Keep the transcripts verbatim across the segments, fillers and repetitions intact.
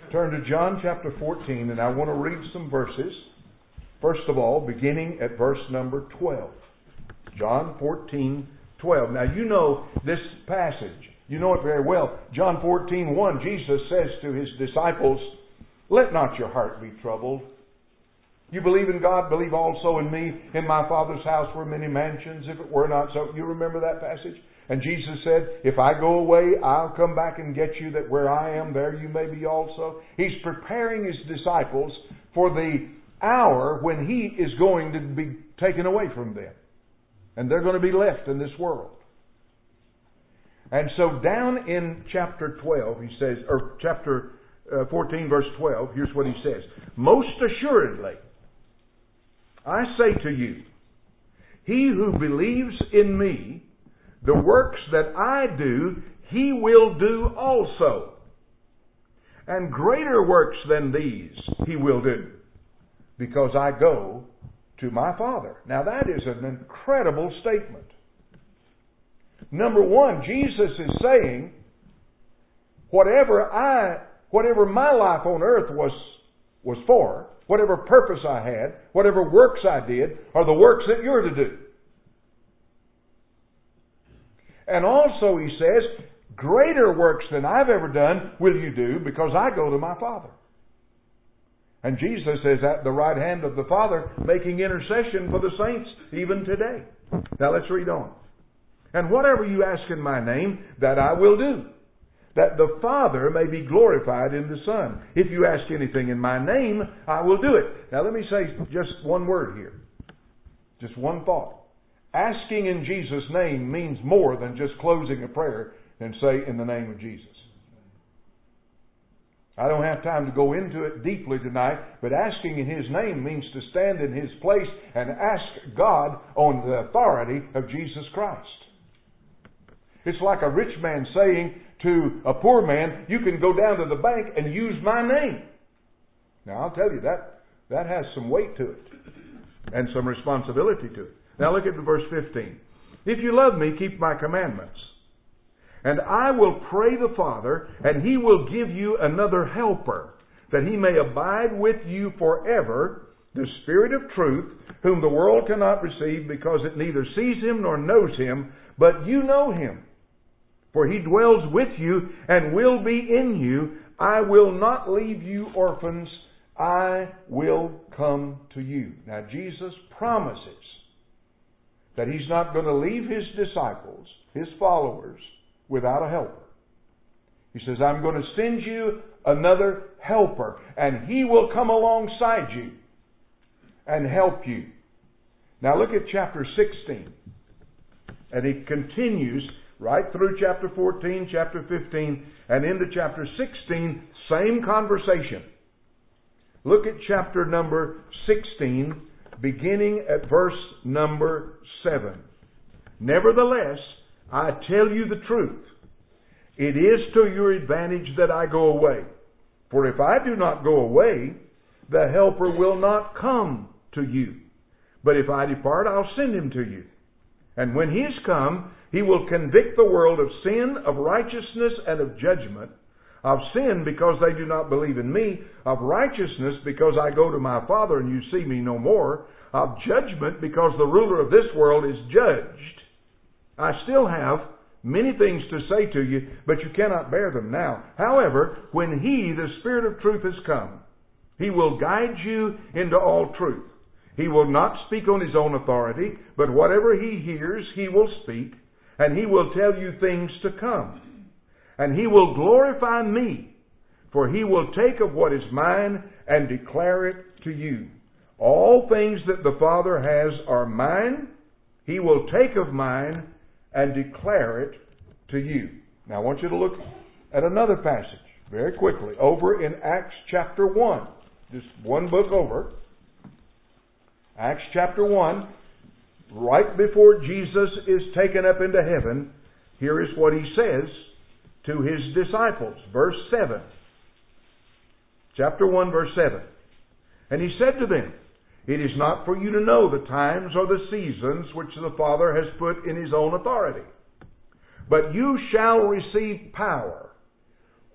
Turn to John chapter fourteen, and I want to read some verses. First of all, beginning at verse number twelve. John fourteen, twelve. Now you know this passage. You know it very well. John fourteen, one, Jesus says to His disciples, "Let not your heart be troubled. You believe in God, believe also in me. In my Father's house were many mansions. If it were not so." You remember that passage? And Jesus said, "If I go away, I'll come back and get you, that where I am, there you may be also." He's preparing His disciples for the hour when He is going to be taken away from them. And they're going to be left in this world. And so down in chapter twelve, he says, or chapter uh, fourteen, verse twelve, here's what he says. "Most assuredly, I say to you, he who believes in me, the works that I do, he will do also. And greater works than these he will do, because I go to my Father." Now that is an incredible statement. Number one, Jesus is saying, whatever I, whatever my life on earth was, was for, whatever purpose I had, whatever works I did, are the works that you're to do. And also he says, greater works than I've ever done will you do, because I go to my Father. And Jesus is at the right hand of the Father, making intercession for the saints even today. Now let's read on. "And whatever you ask in my name, that I will do, that the Father may be glorified in the Son. If you ask anything in my name, I will do it." Now let me say just one word here. Just one thought. Asking in Jesus' name means more than just closing a prayer and say, "In the name of Jesus." I don't have time to go into it deeply tonight, but asking in His name means to stand in His place and ask God on the authority of Jesus Christ. It's like a rich man saying to a poor man, "You can go down to the bank and use my name." Now I'll tell you, that, that has some weight to it and some responsibility to it. Now look at verse fifteen. "If you love me, keep my commandments. And I will pray the Father, and He will give you another helper, that He may abide with you forever, the Spirit of truth, whom the world cannot receive, because it neither sees Him nor knows Him, but you know Him. For He dwells with you and will be in you. I will not leave you orphans. I will come to you." Now Jesus promises that He's not going to leave His disciples, His followers, without a helper. He says, "I'm going to send you another helper, and He will come alongside you and help you." Now look at chapter sixteen. And he continues right through chapter fourteen, chapter fifteen, and into chapter sixteen, same conversation. Look at chapter number sixteen, beginning at verse number seven. "Nevertheless, I tell you the truth. It is to your advantage that I go away. For if I do not go away, the Helper will not come to you. But if I depart, I'll send Him to you. And when He is come, He will convict the world of sin, of righteousness, and of judgment. Of sin, because they do not believe in me. Of righteousness, because I go to my Father and you see me no more. Of judgment, because the ruler of this world is judged. I still have many things to say to you, but you cannot bear them now. However, when He, the Spirit of truth, has come, He will guide you into all truth. He will not speak on His own authority, but whatever He hears, He will speak, and He will tell you things to come. And He will glorify me, for He will take of what is mine and declare it to you. All things that the Father has are mine. He will take of mine and declare it to you." Now I want you to look at another passage very quickly over in Acts chapter one. Just one book over. Acts chapter one, right before Jesus is taken up into heaven, here is what He says to His disciples. Verse seven. Chapter one, verse seven. "And He said to them, It is not for you to know the times or the seasons which the Father has put in His own authority. But you shall receive power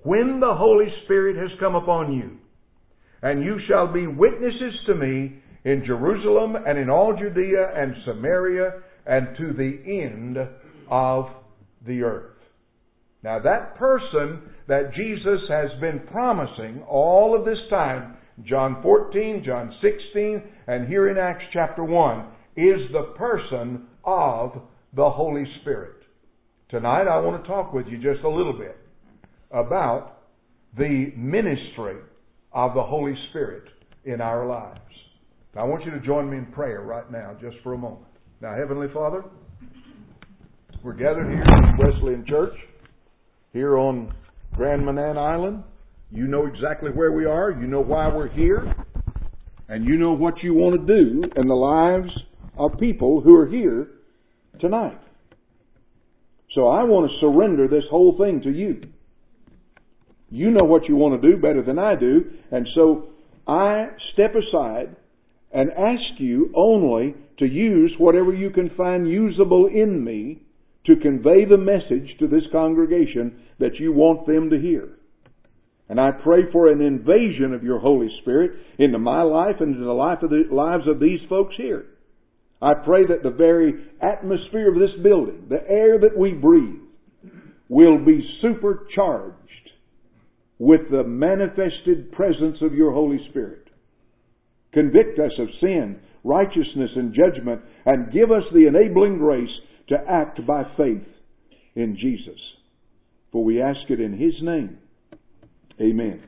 when the Holy Spirit has come upon you, and you shall be witnesses to me in Jerusalem and in all Judea and Samaria and to the end of the earth. Now that person that Jesus has been promising all of this time, John fourteen, John sixteen, and here in Acts chapter one, is the person of the Holy Spirit. Tonight I want to talk with you just a little bit about the ministry of the Holy Spirit in our lives. Now I want you to join me in prayer right now, just for a moment. Now, Heavenly Father, we're gathered here in Wesleyan Church, here on Grand Manan Island. You know exactly where we are. You know why we're here. And you know what you want to do in the lives of people who are here tonight. So I want to surrender this whole thing to you. You know what you want to do better than I do. And so I step aside and ask you only to use whatever you can find usable in me to convey the message to this congregation that you want them to hear. And I pray for an invasion of your Holy Spirit into my life and into the life of the lives of these folks here. I pray that the very atmosphere of this building, the air that we breathe, will be supercharged with the manifested presence of your Holy Spirit. Convict us of sin, righteousness, and judgment, and give us the enabling grace to act by faith in Jesus. For we ask it in His name. Amen.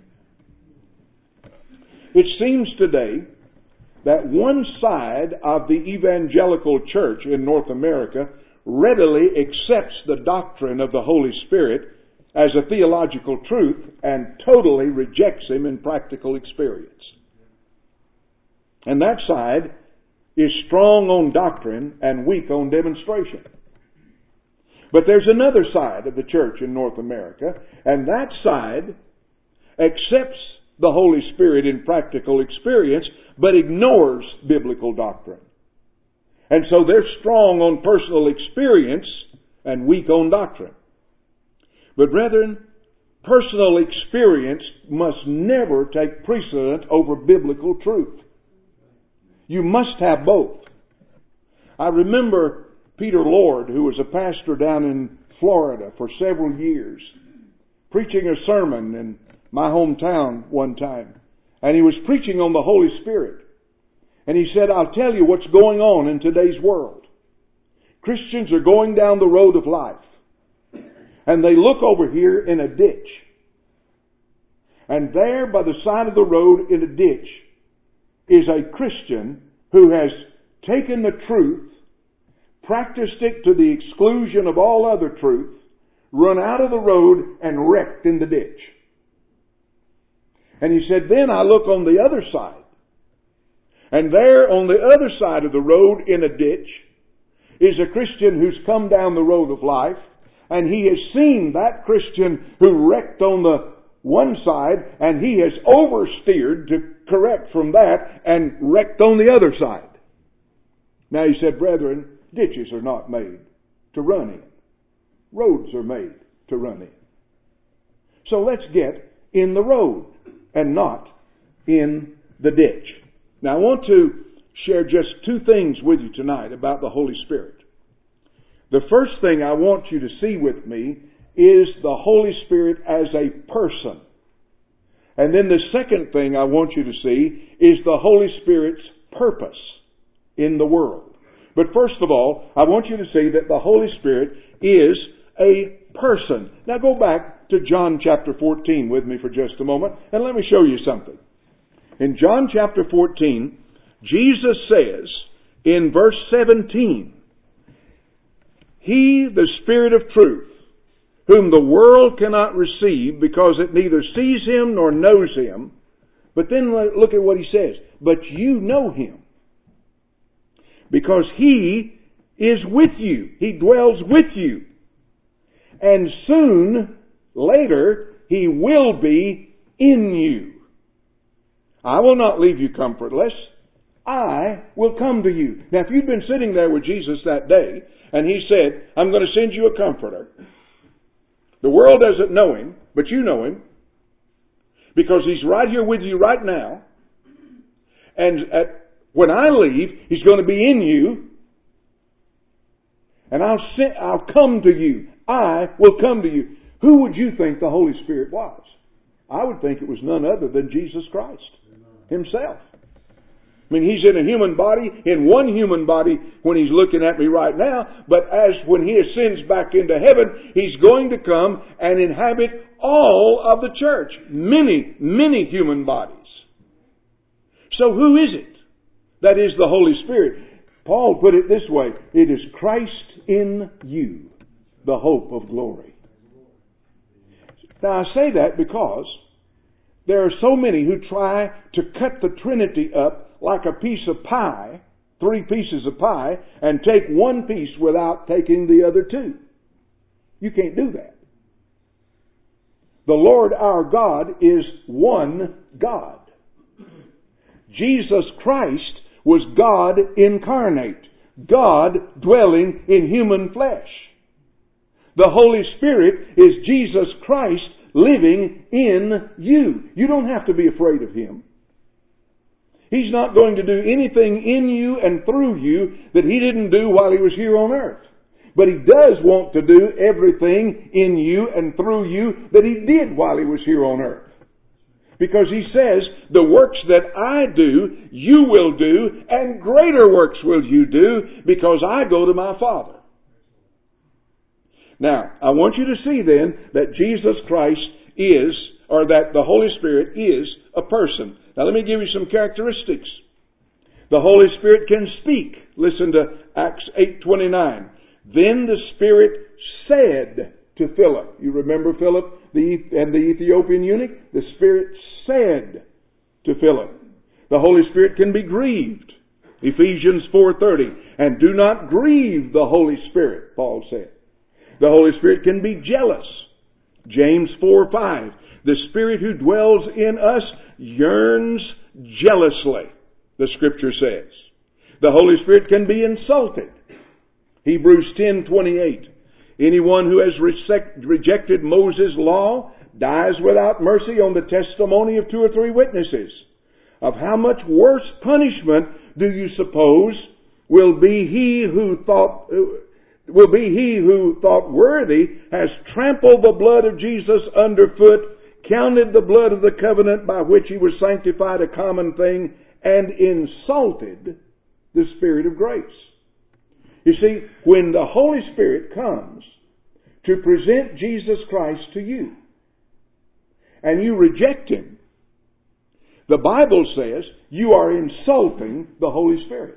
It seems today that one side of the evangelical church in North America readily accepts the doctrine of the Holy Spirit as a theological truth and totally rejects Him in practical experience. And that side is strong on doctrine and weak on demonstration. But there's another side of the church in North America, and that side accepts the Holy Spirit in practical experience, but ignores biblical doctrine. And so they're strong on personal experience and weak on doctrine. But brethren, personal experience must never take precedent over biblical truth. You must have both. I remember Peter Lord, who was a pastor down in Florida for several years, preaching a sermon in my hometown one time. And he was preaching on the Holy Spirit. And he said, I'll tell you what's going on in today's world. Christians are going down the road of life. And they look over here in a ditch. And there by the side of the road in a ditch is a Christian who has taken the truth, practiced it to the exclusion of all other truth, run out of the road and wrecked in the ditch. And he said, then I look on the other side. And there on the other side of the road in a ditch is a Christian who's come down the road of life. And he has seen that Christian who wrecked on the one side, and he has oversteered to correct from that and wrecked on the other side. Now he said, brethren, ditches are not made to run in. Roads are made to run in. So let's get in the road and not in the ditch. Now I want to share just two things with you tonight about the Holy Spirit. The first thing I want you to see with me is the Holy Spirit as a person. And then the second thing I want you to see is the Holy Spirit's purpose in the world. But first of all, I want you to see that the Holy Spirit is a person. Now go back to John chapter fourteen with me for just a moment, and let me show you something. In John chapter fourteen, Jesus says in verse seventeen, He, the Spirit of truth, whom the world cannot receive because it neither sees Him nor knows Him. But then look at what He says. But you know Him, because He is with you. He dwells with you. And soon, later, He will be in you. I will not leave you comfortless. I will come to you. Now, if you'd been sitting there with Jesus that day, and He said, I'm going to send you a comforter, The world doesn't know Him, but you know Him. Because He's right here with you right now. And at, when I leave, He's going to be in you. And I'll, send, I'll come to you. I will come to you. Who would you think the Holy Spirit was? I would think it was none other than Jesus Christ Himself. I mean, He's in a human body, in one human body when He's looking at me right now, but as when He ascends back into heaven, He's going to come and inhabit all of the church. Many, many human bodies. So who is it that is the Holy Spirit? Paul put it this way, it is Christ in you, the hope of glory. Now I say that because there are so many who try to cut the Trinity up like a piece of pie, three pieces of pie, and take one piece without taking the other two. You can't do that. The Lord our God is one God. Jesus Christ was God incarnate, God dwelling in human flesh. The Holy Spirit is Jesus Christ living in you. You don't have to be afraid of Him. He's not going to do anything in you and through you that He didn't do while He was here on earth. But He does want to do everything in you and through you that He did while He was here on earth. Because He says, the works that I do, you will do, and greater works will you do, because I go to my Father. Now, I want you to see then that Jesus Christ is, or that the Holy Spirit is a person. Now let me give you some characteristics. The Holy Spirit can speak. Listen to Acts eight twenty-nine. Then the Spirit said to Philip. You remember Philip the, and the Ethiopian eunuch? The Spirit said to Philip. The Holy Spirit can be grieved. Ephesians four thirty. And do not grieve the Holy Spirit, Paul said. The Holy Spirit can be jealous. James four five. The Spirit who dwells in us yearns jealously, the Scripture says. The Holy Spirit can be insulted. Hebrews ten twenty-eight. Anyone who has rejected Moses' law dies without mercy on the testimony of two or three witnesses. Of how much worse punishment do you suppose will be he who thought will be he who thought worthy has trampled the blood of Jesus underfoot, counted the blood of the covenant by which he was sanctified a common thing, and insulted the Spirit of grace. You see, when the Holy Spirit comes to present Jesus Christ to you, and you reject Him, the Bible says you are insulting the Holy Spirit.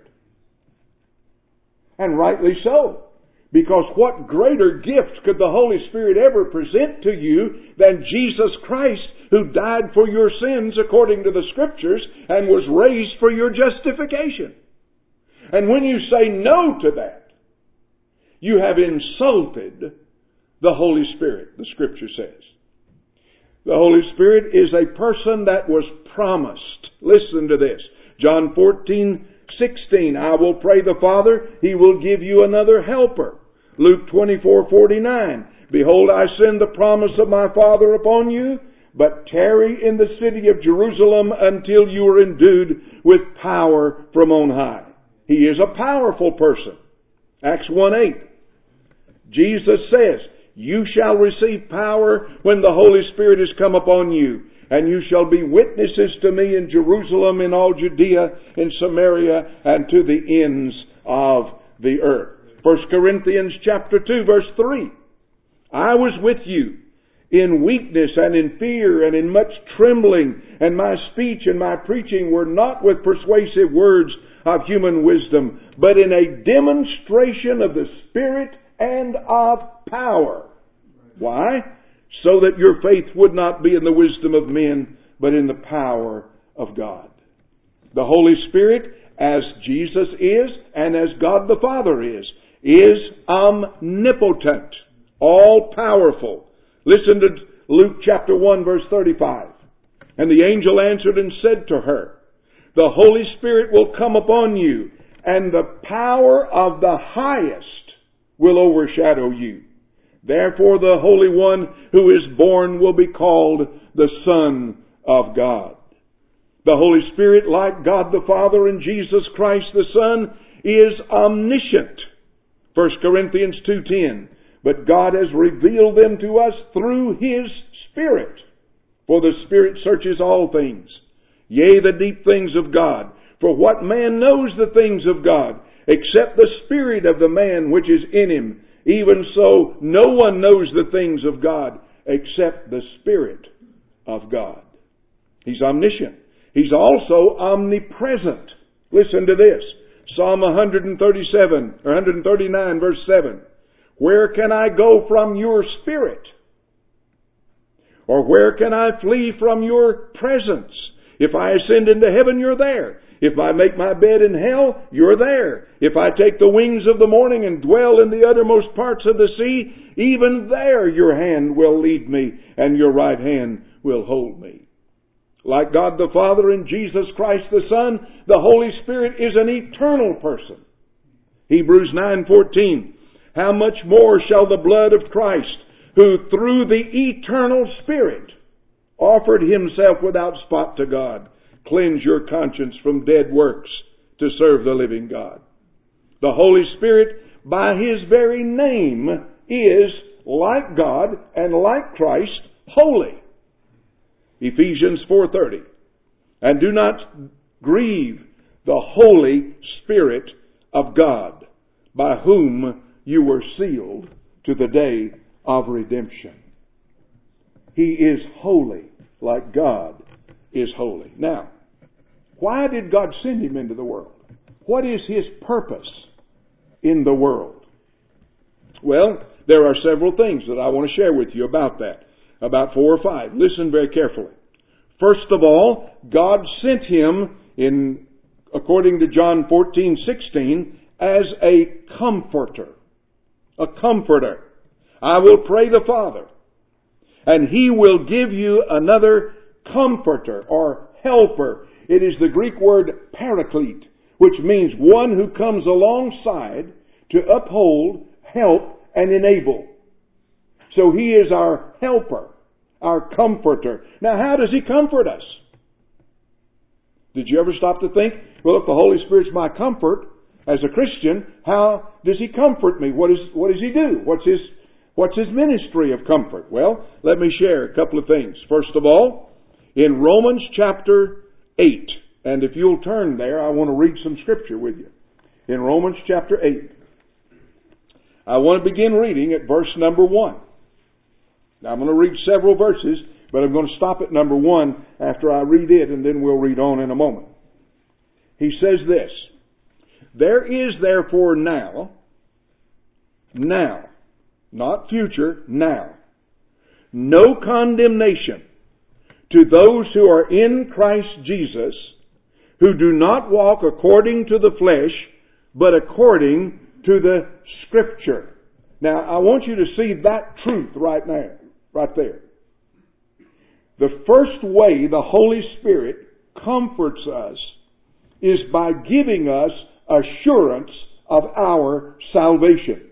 And rightly so. Because what greater gift could the Holy Spirit ever present to you than Jesus Christ, who died for your sins according to the Scriptures and was raised for your justification? And when you say no to that, you have insulted the Holy Spirit, the Scripture says. The Holy Spirit is a person that was promised. Listen to this. John fourteen sixteen. I will pray the Father, He will give you another helper. Luke twenty-four forty-nine. Behold, I send the promise of my Father upon you, but tarry in the city of Jerusalem until you are endued with power from on high. He is a powerful person. Acts one eight. Jesus says, you shall receive power when the Holy Spirit has come upon you, and you shall be witnesses to me in Jerusalem, in all Judea, in Samaria, and to the ends of the earth. First Corinthians chapter two, verse three. I was with you in weakness and in fear and in much trembling, and my speech and my preaching were not with persuasive words of human wisdom, but in a demonstration of the Spirit and of power. Why? So that your faith would not be in the wisdom of men, but in the power of God. The Holy Spirit, as Jesus is, and as God the Father is, is omnipotent, all-powerful. Listen to Luke chapter one, verse thirty-five. And the angel answered and said to her, the Holy Spirit will come upon you, and the power of the highest will overshadow you. Therefore the Holy One who is born will be called the Son of God. The Holy Spirit, like God the Father and Jesus Christ the Son, is omniscient. First Corinthians two ten. But God has revealed them to us through His Spirit. For the Spirit searches all things, yea, the deep things of God. For what man knows the things of God, except the spirit of the man which is in him? Even so, no one knows the things of God, except the Spirit of God. He's omniscient. He's also omnipresent. Listen to this. Psalm one thirty-seven, or one thirty-nine, verse seven. Where can I go from your Spirit? Or where can I flee from your presence? If I ascend into heaven, you're there. If I make my bed in hell, you're there. If I take the wings of the morning and dwell in the uttermost parts of the sea, even there your hand will lead me, and your right hand will hold me. Like God the Father and Jesus Christ the Son, the Holy Spirit is an eternal person. Hebrews nine fourteen. How much more shall the blood of Christ, who through the eternal Spirit offered Himself without spot to God, cleanse your conscience from dead works to serve the living God? The Holy Spirit, by His very name, is, like God and like Christ, holy. Ephesians four thirty. And do not grieve the Holy Spirit of God, by whom you were sealed to the day of redemption. He is holy, like God is holy. Now, why did God send Him into the world? What is His purpose in the world? Well, there are several things that I want to share with you about that. About four or five. Listen very carefully. First of all, God sent Him, in according to John fourteen sixteen, as a comforter. A comforter. I will pray the Father, and He will give you another comforter or helper. It is the Greek word paraclete, which means one who comes alongside to uphold, help, and enable. So He is our helper, our comforter. Now, how does He comfort us? Did you ever stop to think, well, if the Holy Spirit's my comfort as a Christian, how does He comfort me? What is, what does He do? What's His, what's His ministry of comfort? Well, let me share a couple of things. First of all, in Romans chapter eight, and if you'll turn there, I want to read some scripture with you. In Romans chapter eight, I want to begin reading at verse number one. Now, I'm going to read several verses, but I'm going to stop at number one after I read it, and then we'll read on in a moment. He says this, there is therefore now, now, not future, now, no condemnation to those who are in Christ Jesus, who do not walk according to the flesh, but according to the Scripture. Now, I want you to see that truth right now, right there. The first way the Holy Spirit comforts us is by giving us assurance of our salvation.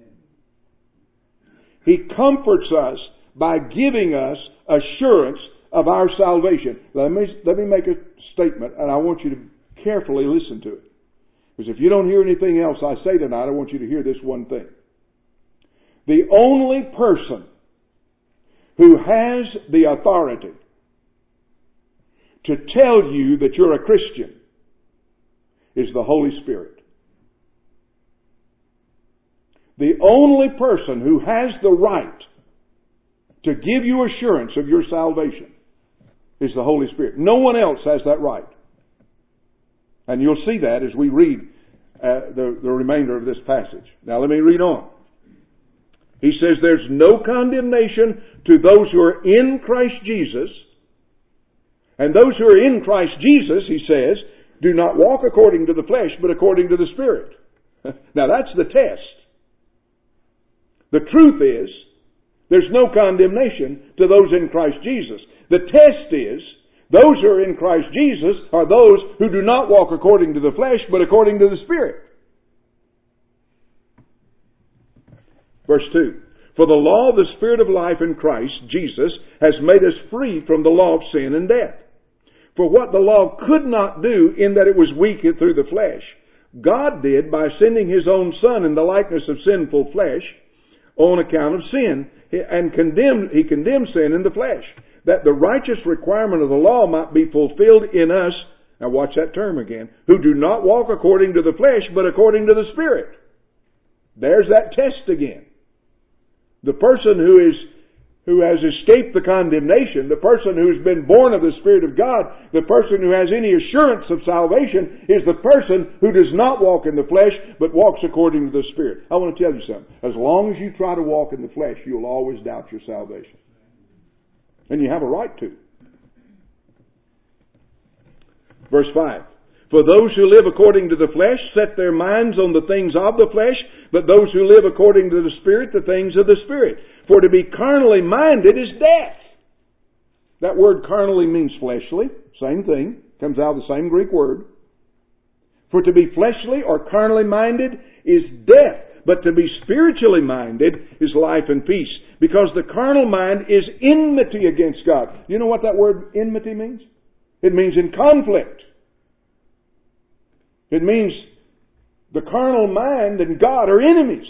He comforts us by giving us assurance of our salvation. Let me, let me make a statement, and I want you to carefully listen to it. Because if you don't hear anything else I say tonight, I want you to hear this one thing. The only person who has the authority to tell you that you're a Christian is the Holy Spirit. The only person who has the right to give you assurance of your salvation is the Holy Spirit. No one else has that right. And you'll see that as we read uh, the, the remainder of this passage. Now let me read on. He says there's no condemnation to those who are in Christ Jesus. And those who are in Christ Jesus, he says, do not walk according to the flesh, but according to the Spirit. Now that's the test. The truth is, there's no condemnation to those in Christ Jesus. The test is, those who are in Christ Jesus are those who do not walk according to the flesh, but according to the Spirit. Verse two. For the law of the Spirit of life in Christ Jesus has made us free from the law of sin and death. For what the law could not do in that it was weak through the flesh, God did by sending His own Son in the likeness of sinful flesh on account of sin, and condemned, He condemned sin in the flesh, that the righteous requirement of the law might be fulfilled in us, now watch that term again, who do not walk according to the flesh, but according to the Spirit. There's that test again. The person who is who has escaped the condemnation, the person who's been born of the Spirit of God, the person who has any assurance of salvation is the person who does not walk in the flesh, but walks according to the Spirit. I want to tell you something. As long as you try to walk in the flesh, you'll always doubt your salvation. And you have a right to. Verse five. For those who live according to the flesh set their minds on the things of the flesh, but those who live according to the Spirit, the things of the Spirit. For to be carnally minded is death. That word carnally means fleshly. Same thing. Comes out of the same Greek word. For to be fleshly or carnally minded is death. But to be spiritually minded is life and peace. Because the carnal mind is enmity against God. You know what that word enmity means? It means in conflict. It means the carnal mind and God are enemies.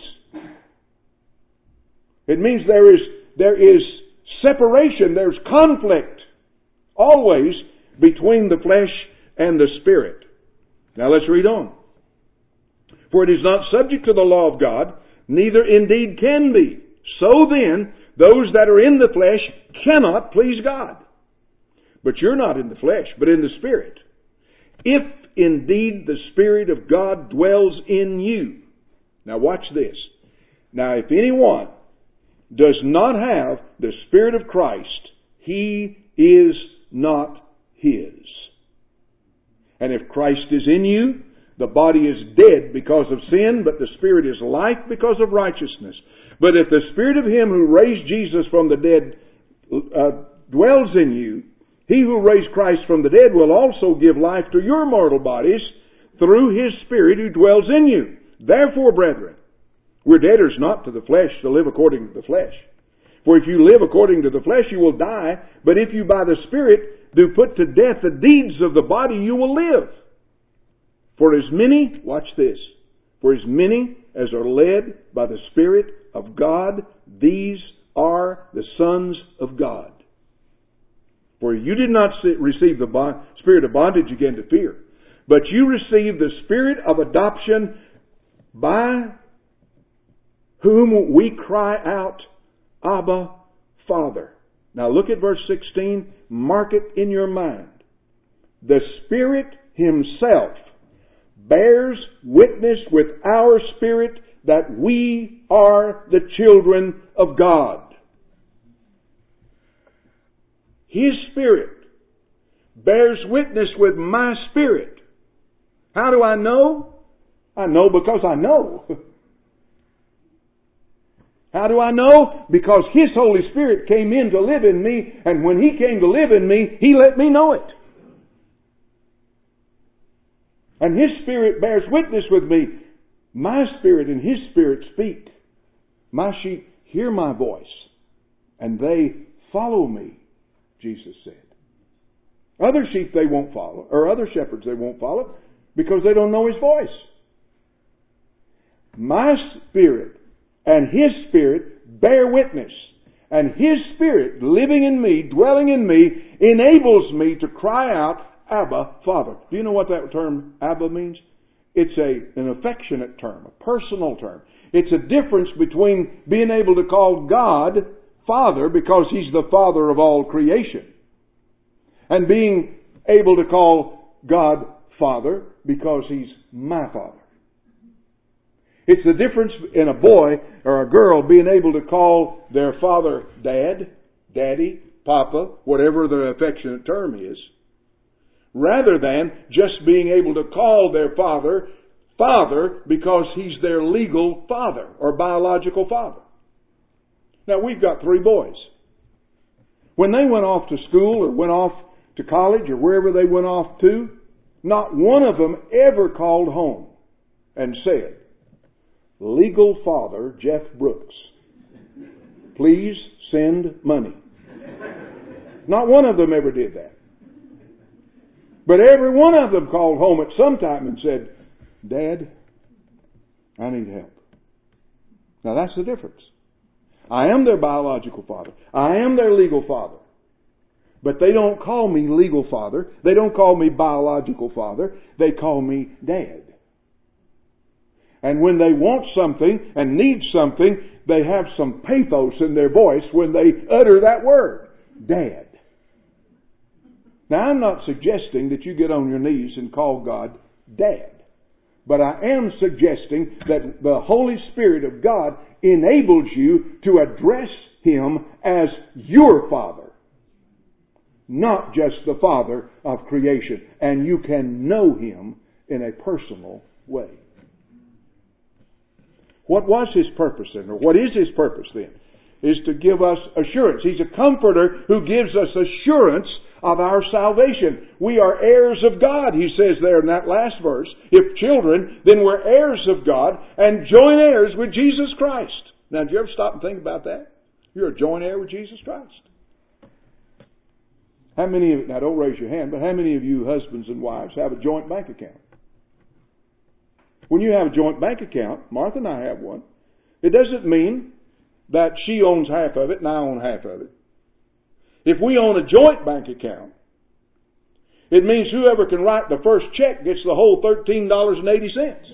It means there is, there is separation, there's conflict always between the flesh and the Spirit. Now let's read on. For it is not subject to the law of God, neither indeed can be. So then, those that are in the flesh cannot please God. But you're not in the flesh, but in the Spirit. If indeed the Spirit of God dwells in you. Now watch this. Now if anyone does not have the Spirit of Christ, he is not His. And if Christ is in you, the body is dead because of sin, but the Spirit is life because of righteousness. But if the Spirit of Him who raised Jesus from the dead uh, dwells in you, He who raised Christ from the dead will also give life to your mortal bodies through His Spirit who dwells in you. Therefore, brethren, we're debtors not to the flesh to live according to the flesh. For if you live according to the flesh, you will die. But if you by the Spirit do put to death the deeds of the body, you will live. For as many, watch this, for as many as are led by the Spirit of God, these are the sons of God. For you did not receive the bond, spirit of bondage again to fear, but you received the Spirit of adoption, by whom we cry out, Abba, Father. Now look at verse sixteen. Mark it in your mind. The Spirit Himself bears witness with our spirit that we are the children of God. His Spirit bears witness with my spirit. How do I know? I know because I know. How do I know? Because His Holy Spirit came in to live in me, and when He came to live in me, He let me know it. And His Spirit bears witness with me. My spirit and His Spirit speak. My sheep hear my voice, and they follow me, Jesus said. Other sheep they won't follow, or other shepherds they won't follow, because they don't know His voice. My spirit and His Spirit bear witness. And His Spirit living in me, dwelling in me, enables me to cry out, Abba, Father. Do you know what that term Abba means? It's a, an affectionate term, a personal term. It's a difference between being able to call God Father because He's the Father of all creation, and being able to call God Father because He's my Father. It's the difference in a boy or a girl being able to call their father Dad, Daddy, Papa, whatever the affectionate term is, rather than just being able to call their father Father because he's their legal father or biological father. Now we've got three boys. When they went off to school or went off to college or wherever they went off to, not one of them ever called home and said, Legal father Jeff Brooks. please send money. Not one of them ever did that. But every one of them called home at some time and said, Dad, I need help. Now that's the difference. I am their biological father. I am their legal father. But they don't call me legal father. They don't call me biological father. They call me Dad. And when they want something and need something, they have some pathos in their voice when they utter that word, Dad. Now, I'm not suggesting that you get on your knees and call God Dad. But I am suggesting that the Holy Spirit of God enables you to address Him as your Father, not just the Father of creation. And you can know Him in a personal way. What was His purpose then? Or what is His purpose then? Is to give us assurance. He's a comforter who gives us assurance of our salvation. We are heirs of God, he says there in that last verse. If children, then we're heirs of God and joint heirs with Jesus Christ. Now, did you ever stop and think about that? You're a joint heir with Jesus Christ. How many of, now don't raise your hand, but how many of you husbands and wives have a joint bank account? When you have a joint bank account, Martha and I have one, it doesn't mean that she owns half of it and I own half of it. If we own a joint bank account, it means whoever can write the first check gets the whole thirteen dollars and eighty cents.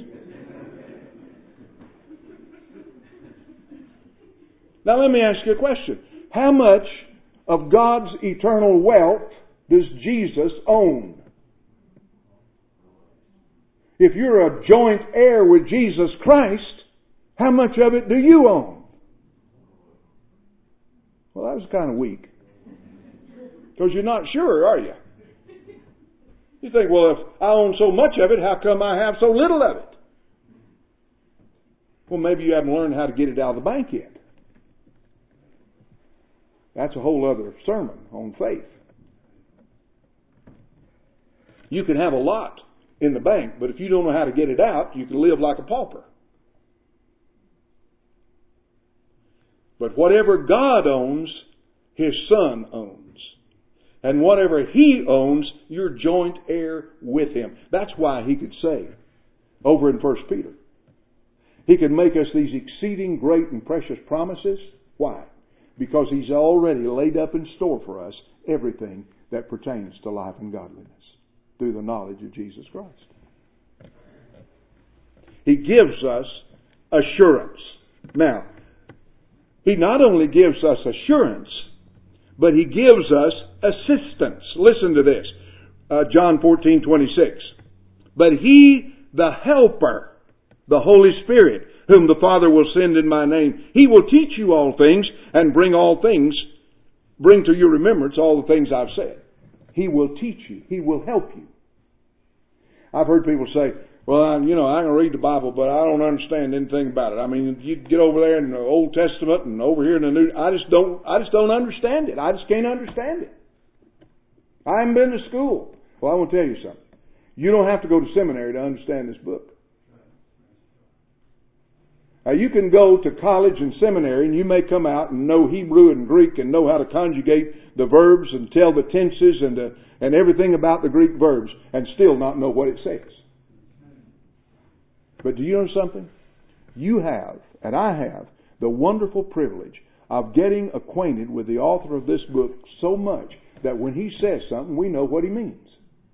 Now let me ask you a question. How much of God's eternal wealth does Jesus own? If you're a joint heir with Jesus Christ, how much of it do you own? Well, that was kind of weak. Because you're not sure, are you? You think, well, if I own so much of it, how come I have so little of it? Well, maybe you haven't learned how to get it out of the bank yet. That's a whole other sermon on faith. You can have a lot in the bank, but if you don't know how to get it out, you can live like a pauper. But whatever God owns, His Son owns. And whatever He owns, you're joint heir with Him. That's why He could say, over in First Peter, He can make us these exceeding great and precious promises. Why? Because He's already laid up in store for us everything that pertains to life and godliness through the knowledge of Jesus Christ. He gives us assurance. Now, He not only gives us assurance, but He gives us assistance. Listen to this. Uh, John fourteen twenty-six. But He, the Helper, the Holy Spirit, whom the Father will send in my name, He will teach you all things and bring all things, bring to your remembrance all the things I've said. He will teach you. He will help you. I've heard people say, well, I, you know, I can read the Bible, but I don't understand anything about it. I mean, you get over there in the Old Testament and over here in the New, I just don't, I just don't understand it. I just can't understand it. I haven't been to school. Well, I want to tell you something. You don't have to go to seminary to understand this book. Now, you can go to college and seminary and you may come out and know Hebrew and Greek and know how to conjugate the verbs and tell the tenses and the, and everything about the Greek verbs and still not know what it says. But do you know something? You have, and I have, the wonderful privilege of getting acquainted with the author of this book so much that when he says something, we know what he means.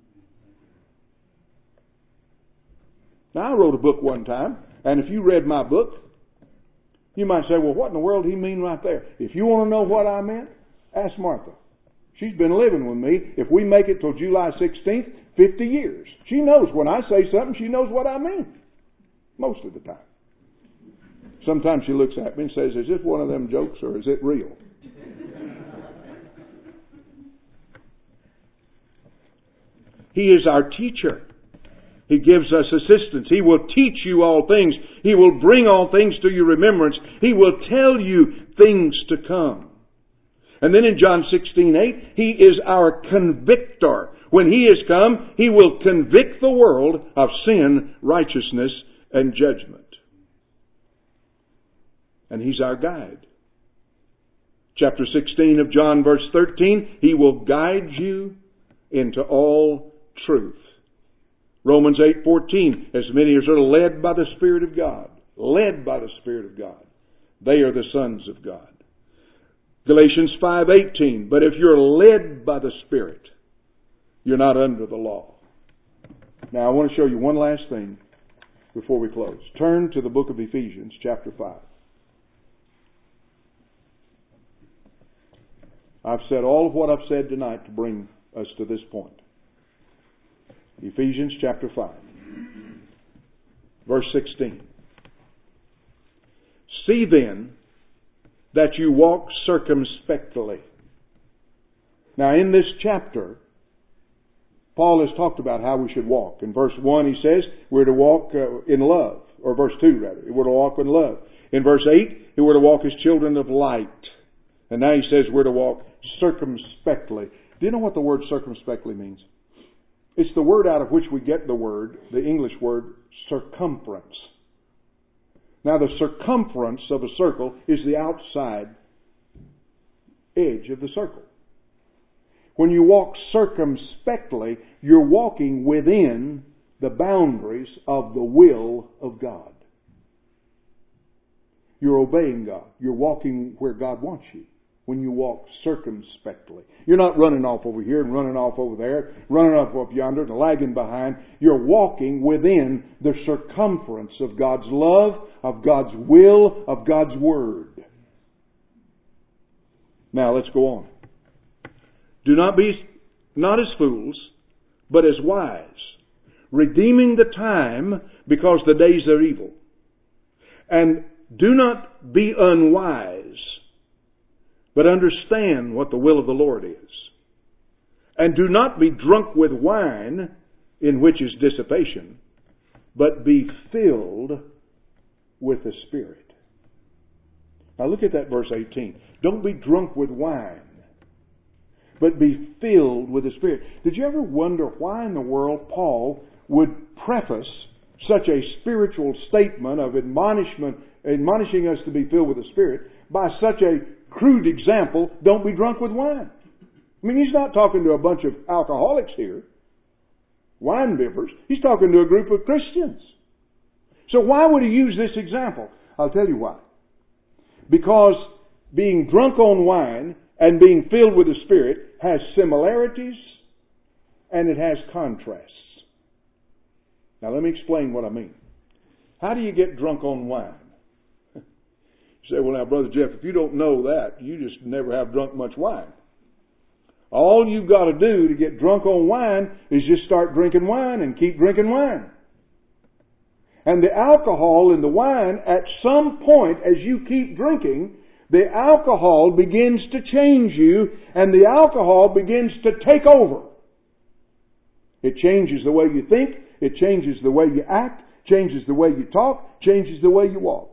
Now, I wrote a book one time, and if you read my book, you might say, well, what in the world did he mean right there? If you want to know what I meant, ask Martha. She's been living with me. If we make it till July sixteenth, fifty years. She knows when I say something, she knows what I mean. Most of the time. Sometimes she looks at me and says, is this one of them jokes or is it real? He is our teacher. He gives us assistance. He will teach you all things. He will bring all things to your remembrance. He will tell you things to come. And then in John sixteen eight, He is our convictor. When He has come, He will convict the world of sin, righteousness, and judgment. And He's our guide. Chapter sixteen of John, verse thirteen, He will guide you into all truth. Romans eight fourteen, as many as are led by the Spirit of God, led by the Spirit of God, they are the sons of God. Galatians five eighteen, but if you're led by the Spirit, you're not under the law. Now I want to show you one last thing before we close. Turn to the book of Ephesians, chapter five. I've said all of what I've said tonight to bring us to this point. Ephesians chapter five, verse sixteen. See then that you walk circumspectly. Now in this chapter, Paul has talked about how we should walk. In verse one he says we're to walk uh, in love, or verse two rather, we're to walk in love. In verse eight, we're to walk as children of light. And now he says we're to walk circumspectly. Do you know what the word circumspectly means? It's the word out of which we get the word, the English word, circumference. Now the circumference of a circle is the outside edge of the circle. When you walk circumspectly, you're walking within the boundaries of the will of God. You're obeying God. You're walking where God wants you when you walk circumspectly. You're not running off over here and running off over there, running off up yonder and lagging behind. You're walking within the circumference of God's love, of God's will, of God's Word. Now let's go on. Do not be not as fools, but as wise, redeeming the time because the days are evil. And do not be unwise, but understand what the will of the Lord is. And do not be drunk with wine, in which is dissipation, but be filled with the Spirit. Now look at that verse eighteen. Don't be drunk with wine, but be filled with the Spirit. Did you ever wonder why in the world Paul would preface such a spiritual statement of admonishment, admonishing us to be filled with the Spirit, by such a crude example, don't be drunk with wine? I mean, he's not talking to a bunch of alcoholics here, wine bibbers. He's talking to a group of Christians. So why would he use this example? I'll tell you why. Because being drunk on wine and being filled with the Spirit has similarities and it has contrasts. Now let me explain what I mean. How do you get drunk on wine? You say, well now Brother Jeff, if you don't know that, you just never have drunk much wine. All you've got to do to get drunk on wine is just start drinking wine and keep drinking wine. And the alcohol in the wine, at some point as you keep drinking, the alcohol begins to change you and the alcohol begins to take over. It changes the way you think, it changes the way you act, changes the way you talk, changes the way you walk.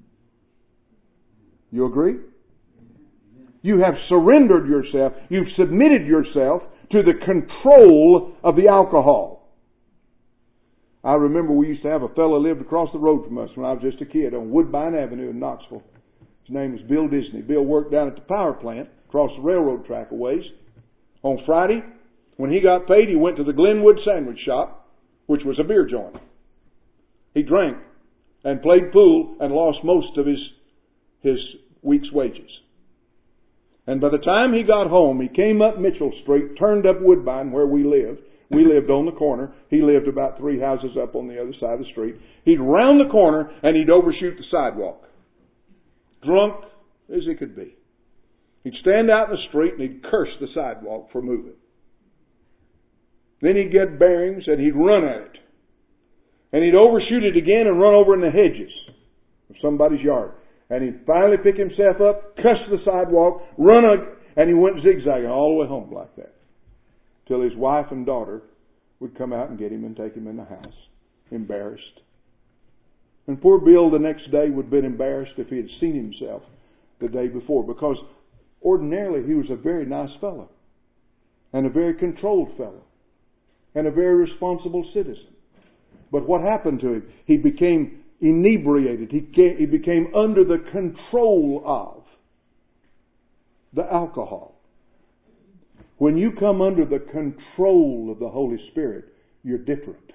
You agree? You have surrendered yourself, you've submitted yourself to the control of the alcohol. I remember we used to have a fellow lived across the road from us when I was just a kid on Woodbine Avenue in Knoxville. His name was Bill Disney. Bill worked down at the power plant across the railroad track a ways. On Friday, when he got paid, he went to the Glenwood Sandwich Shop, which was a beer joint. He drank and played pool and lost most of his, his week's wages. And by the time he got home, he came up Mitchell Street, turned up Woodbine where we lived. We lived on the corner. He lived about three houses up on the other side of the street. He'd round the corner and he'd overshoot the sidewalk. Drunk as he could be. He'd stand out in the street and he'd curse the sidewalk for moving. Then he'd get bearings and he'd run at it. And he'd overshoot it again and run over in the hedges of somebody's yard. And he'd finally pick himself up, cuss the sidewalk, run, a, and he went zigzagging all the way home like that. Till his wife and daughter would come out and get him and take him in the house, embarrassed. And poor Bill the next day would have been embarrassed if he had seen himself the day before, because ordinarily he was a very nice fellow and a very controlled fellow and a very responsible citizen. But what happened to him? He became inebriated. He, came, he became under the control of the alcohol. When you come under the control of the Holy Spirit, you're different.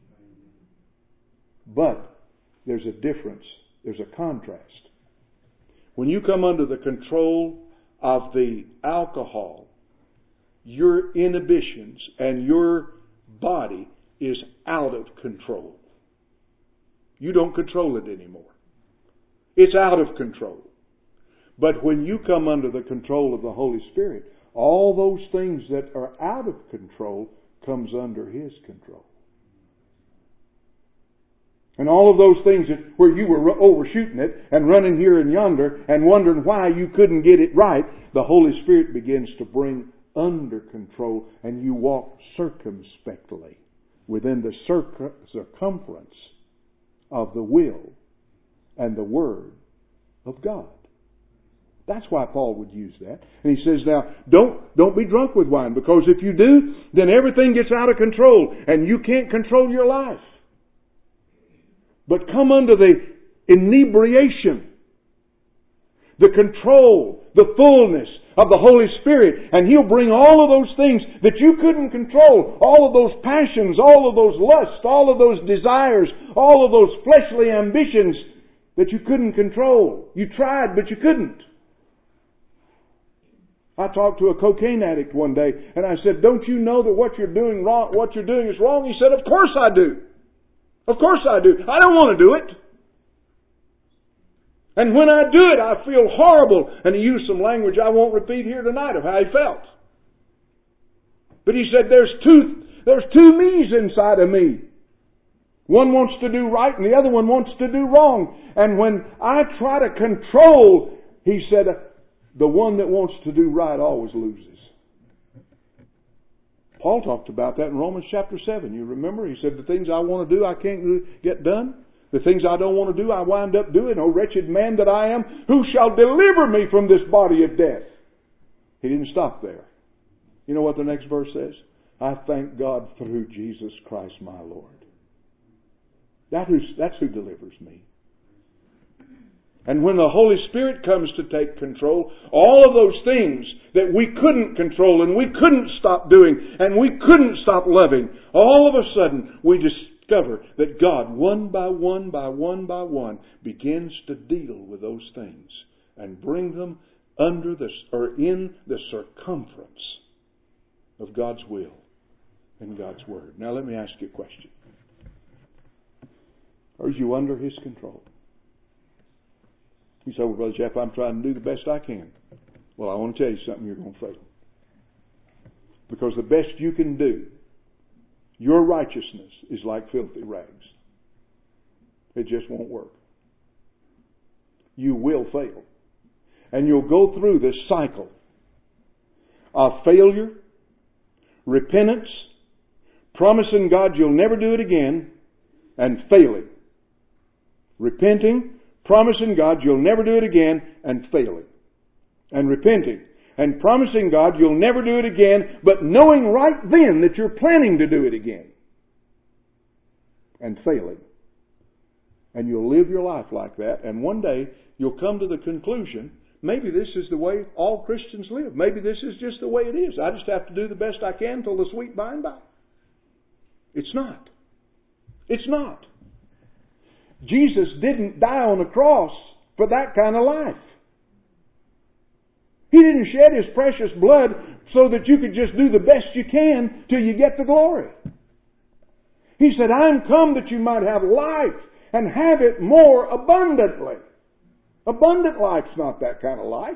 But there's a difference. There's a contrast. When you come under the control of the alcohol, your inhibitions and your body is out of control. You don't control it anymore. It's out of control. But when you come under the control of the Holy Spirit, all those things that are out of control comes under His control. And all of those things that where you were overshooting it and running here and yonder and wondering why you couldn't get it right, the Holy Spirit begins to bring under control, and you walk circumspectly within the circ- circumference of the will and the Word of God. That's why Paul would use that. And he says, now, don't, don't be drunk with wine, because if you do, then everything gets out of control and you can't control your life. But come under the inebriation, the control, the fullness of the Holy Spirit, and He'll bring all of those things that you couldn't control, all of those passions, all of those lusts, all of those desires, all of those fleshly ambitions that you couldn't control. You tried, but you couldn't. I talked to a cocaine addict one day, and I said, don't you know that what you're doing wrong, what you're doing is wrong? He said, of course I do. Of course I do. I don't want to do it. And when I do it, I feel horrible. And he used some language I won't repeat here tonight of how he felt. But he said, there's two, there's two me's inside of me. One wants to do right and the other one wants to do wrong. And when I try to control, he said, the one that wants to do right always loses. Paul talked about that in Romans chapter seven. You remember? He said, the things I want to do, I can't get done. The things I don't want to do, I wind up doing. Oh, wretched man that I am, who shall deliver me from this body of death? He didn't stop there. You know what the next verse says? I thank God through Jesus Christ my Lord. That who's, that's who delivers me. And when the Holy Spirit comes to take control, all of those things that we couldn't control and we couldn't stop doing and we couldn't stop loving, all of a sudden we discover that God, one by one by one by one, begins to deal with those things and bring them under the or in the circumference of God's will and God's Word. Now let me ask you a question. Are you under His control? You say, well, Brother Jeff, I'm trying to do the best I can. Well, I want to tell you something, you're going to fail. Because the best you can do, your righteousness is like filthy rags. It just won't work. You will fail. And you'll go through this cycle of failure, repentance, promising God you'll never do it again, and failing. Repenting, promising God you'll never do it again, and failing. And repenting and promising God you'll never do it again, but knowing right then that you're planning to do it again. And failing. And you'll live your life like that, and one day you'll come to the conclusion, maybe this is the way all Christians live. Maybe this is just the way it is. I just have to do the best I can till the sweet by and by. It's not. It's not. Jesus didn't die on the cross for that kind of life. He didn't shed His precious blood so that you could just do the best you can till you get the glory. He said, I'm come that you might have life and have it more abundantly. Abundant life's not that kind of life.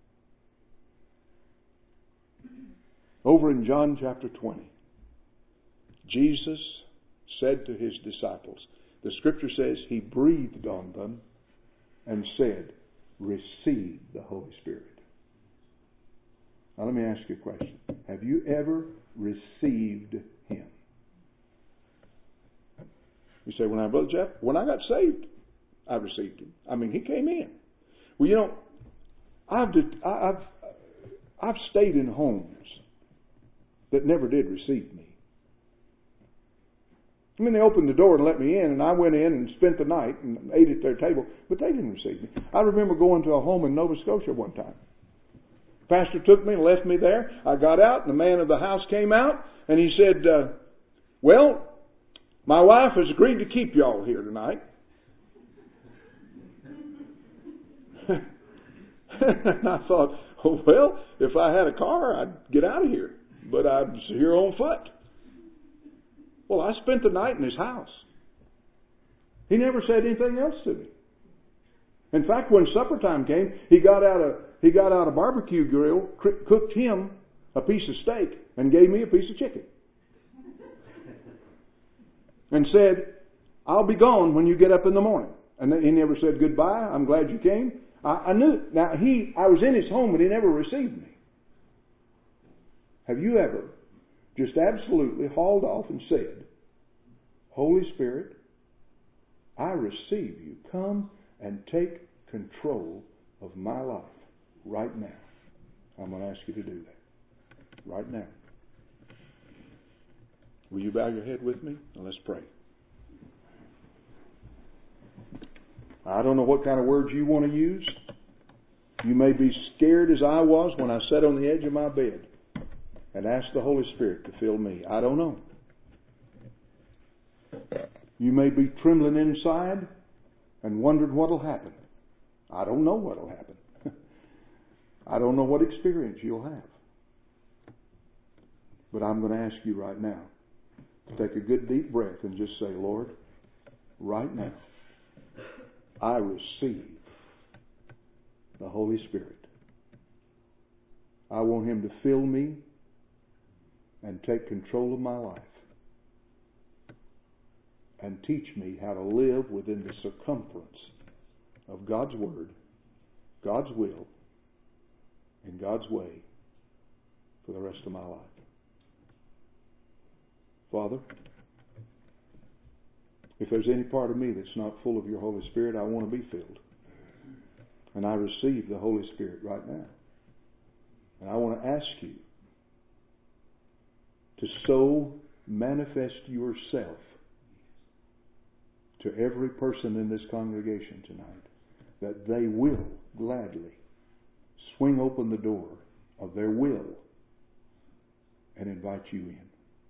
Over in John chapter twenty, Jesus said to His disciples, the Scripture says He breathed on them and said, receive the Holy Spirit. Now let me ask you a question. Have you ever received Him? You say, well now, Brother Jeff, when I got saved, I received Him. I mean, He came in. Well, you know, I've, I've, I've stayed in homes that never did receive me. I mean, they opened the door and let me in, and I went in and spent the night and ate at their table, but they didn't receive me. I remember going to a home in Nova Scotia one time. Pastor took me and left me there. I got out, and the man of the house came out, and he said, uh, well, my wife has agreed to keep y'all here tonight. And I thought, oh, well, if I had a car, I'd get out of here. But I'm here on foot. Well, I spent the night in his house. He never said anything else to me. In fact, when supper time came, he got out a he got out a barbecue grill, cooked him a piece of steak, and gave me a piece of chicken. And said, I'll be gone when you get up in the morning. And he never said goodbye. I'm glad you came. I, I knew. Now, he, I was in his home, but he never received me. Have you ever just absolutely hauled off and said, Holy Spirit, I receive you. Come and take control of my life right now. I'm going to ask you to do that right now. Will you bow your head with me? And let's pray. I don't know what kind of words you want to use. You may be scared as I was when I sat on the edge of my bed and asked the Holy Spirit to fill me. I don't know. You may be trembling inside and wondered what will happen. I don't know what will happen. I don't know what experience you'll have. But I'm going to ask you right now to take a good deep breath and just say, Lord, right now, I receive the Holy Spirit. I want Him to fill me and take control of my life and teach me how to live within the circumference of God's Word, God's will, and God's way for the rest of my life. Father, if there's any part of me that's not full of your Holy Spirit, I want to be filled. And I receive the Holy Spirit right now. And I want to ask you to so manifest yourself to every person in this congregation tonight that they will gladly swing open the door of their will and invite you in.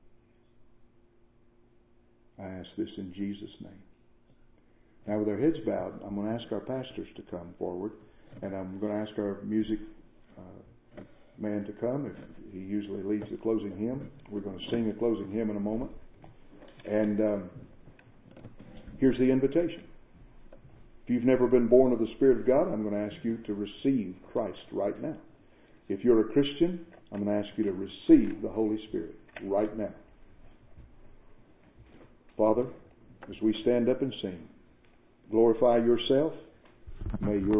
I ask this in Jesus' name. Now, with our heads bowed, I'm going to ask our pastors to come forward, and I'm going to ask our music uh, man to come. If he usually leads the closing hymn, we're going to sing a closing hymn in a moment. And um, here's the invitation. If you've never been born of the Spirit of God, I'm going to ask you to receive Christ right now. If you're a Christian, I'm going to ask you to receive the Holy Spirit right now. Father, as we stand up and sing, glorify yourself. May your